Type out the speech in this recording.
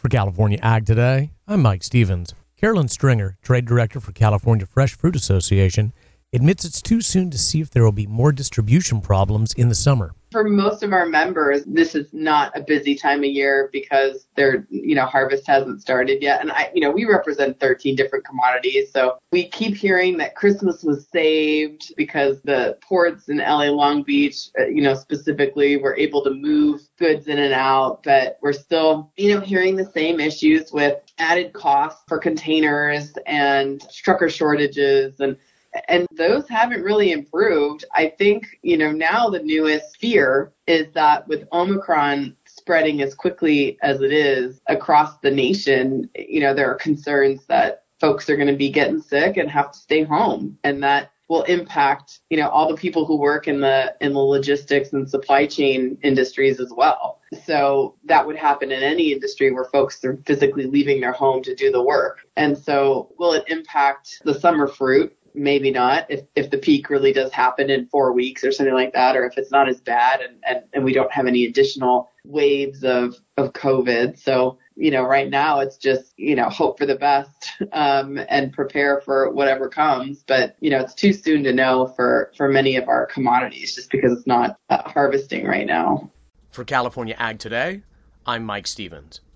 For California Ag Today, I'm Mike Stevens. Carolyn Stringer, Trade Director for California Fresh Fruit Association, admits it's too soon to see if there will be more distribution problems in the summer. For most of our members, this is not a busy time of year because their, harvest hasn't started yet. And we represent 13 different commodities. So we keep hearing that Christmas was saved because the ports in LA Long Beach, specifically were able to move goods in and out. But we're still, hearing the same issues with added costs for containers and trucker shortages and those haven't really improved. I think, now the newest fear is that with Omicron spreading as quickly as it is across the nation, there are concerns that folks are going to be getting sick and have to stay home. And that will impact, all the people who work in the logistics and supply chain industries as well. So that would happen in any industry where folks are physically leaving their home to do the work. And so will it impact the summer fruit? Maybe not, if the peak really does happen in 4 weeks or something like that, or if it's not as bad and we don't have any additional waves of COVID. So, right now it's just, hope for the best and prepare for whatever comes. But, it's too soon to know for many of our commodities just because it's not harvesting right now. For California Ag Today, I'm Mike Stevens.